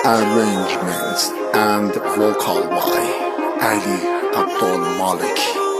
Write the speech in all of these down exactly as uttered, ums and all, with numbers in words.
Arrangements and vocal by Ali Abdul Malik.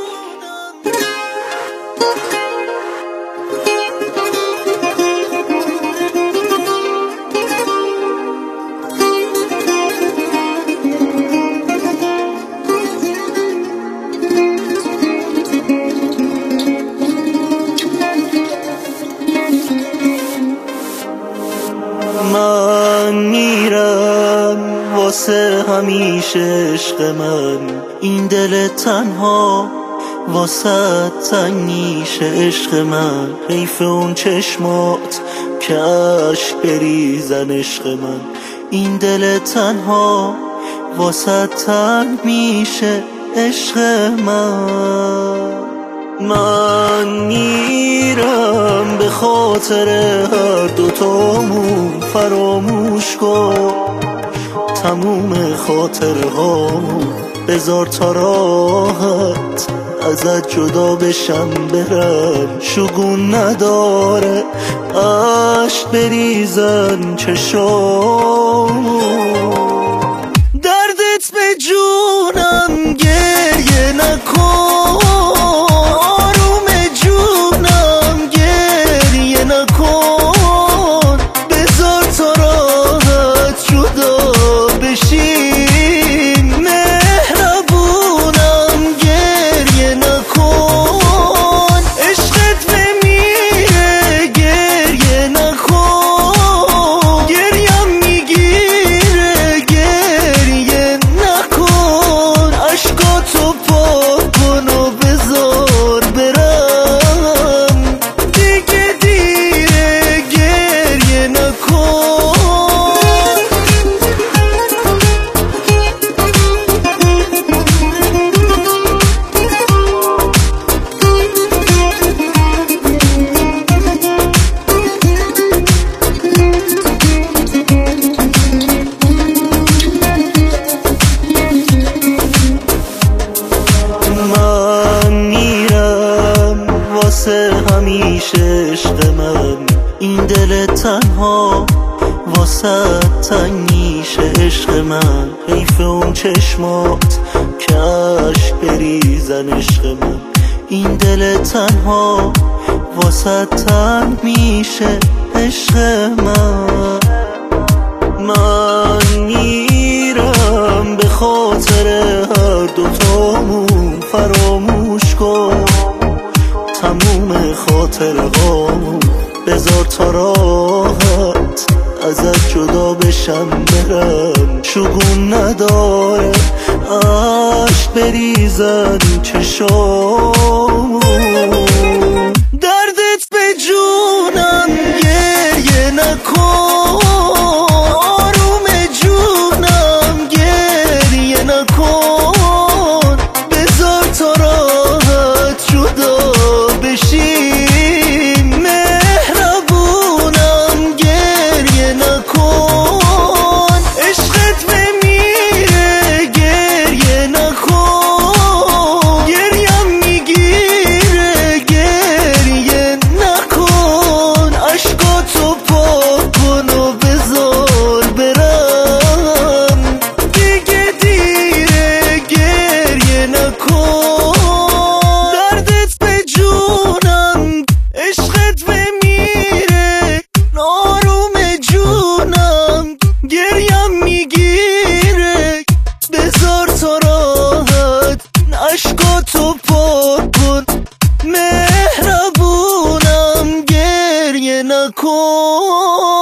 من میرم واسه همیشه عشق من، این دل تنها واسه تنگیشه عشق من. حیف اون چشمات که عشق بریزن عشق من، این دل تنها واسه تنگ میشه عشق من. من میرم به خاطر هر دوتامون، فراموش کن تموم خاطرهامون، بذار تا راحت ازت جدا بشم برم. شگون نداره عشق بریزن چشامون، دردت به جونم گریه نکن، آروم جونم گریه نکن، بذار تا راحت جدا بشیم. مهربونم گریه نکن، عشقت بمیره گریه نکن، گریم میگیره گریه نکن، عشقاتو پاک کن و بذار برم، دیگه دیره گریه نکن. من میرم واسه همیشه عشق من، این دل تنها واسه تنگیشه عشق من. حیف اون چشمات که عشق بریزن عشق من، این دل تنها واسه تنگ میشه عشق من. من میرم به خاطر هر دوتامون، فراموش کن تموم خاطرهامون، بذار تا راحت ازت جدا بشم برم. شگون نداره عشق بریزن چشامون، دردت به جونم گریه نکن، آروم جونم گریه نکن، بذار تا راحت جدا بشیم. مهربونم گریه نکن، عشقت بمیره گریه نکن، گریم میگیره گریه نکن، عشقاتو پاک کن و بذار برم، دیگه دیره گریه نکن، دردت به جونم عشقت بمیره، آروم جونم گریم میگیره، بذار تا راحت عشقاتو پاک کن، مهربونم گریه نکن.